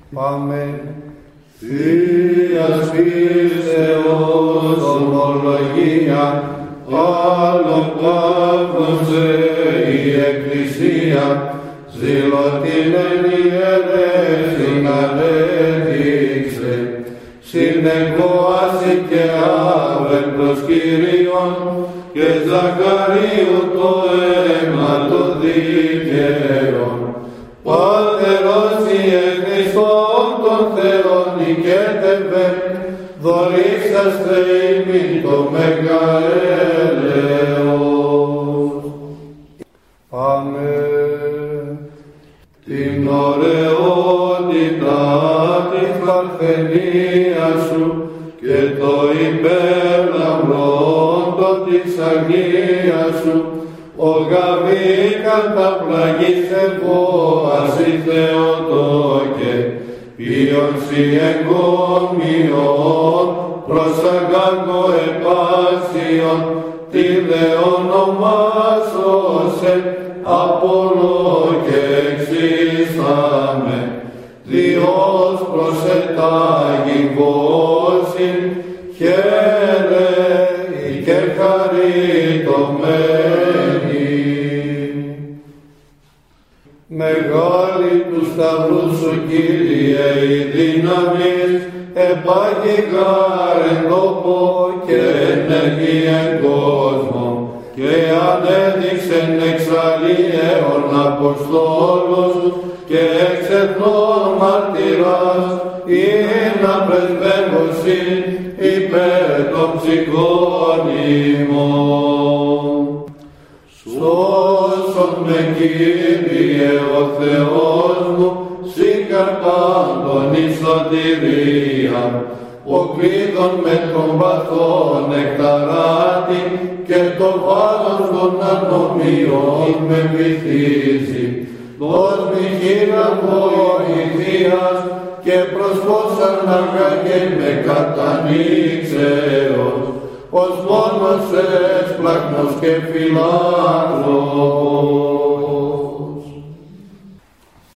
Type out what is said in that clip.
Πάμε. Θείας πίστεως ομολογία, άλλον τάφωσε η Εκκλησία, ζηλωτήν εν ιερέσιν ανέδειξε, συνεκόαση και Άβελ προς Κύριον, και Ζακαρίου το αίμα το δίκαιον. Πατερός Ιε Χριστόν τον Θεόν νικέτευε, δωρήσαστε ημί το μεγαέλεος. Πάμε. Την ωραιότητα της παρθενίας σου και το υπερλαμπρόντο της αγνίας σου, ο γαβή καταπλαγής εμβόαση Θεοτόκε, ποιον σοι εγκόμιον προς αγκάγκο επάσιον, τη δε ονομάσωσε Απόλλω και εξίσταμε, Διός προσετάγει χαίρε και χαριτωμένη. Μεγάλη του σταυρού σου, Κύριε, η δύναμις, επάγγιγαρ εν τόπο και ενεργεί εν κόσμο, και ανέδειξεν εξαλλιέων Αποστόλους και εξ εθνών μαρτυράς, ή να πρεσβεύωσι υπέρ των ψυχών ημών. Σώσον με, Κύριε, ο Θεός μου, σοι καρπάντων εις σωτηρία, ο κλείδων με τον παθόν εκταράτη, και το βάρος των ανομιών με βυθίζει. Δώσ' μη χείρα βοηθείας, και προσφώσαν αργά με κατανοίξεως, ως μόνος εσπλάχνος και φιλάνθρωπος.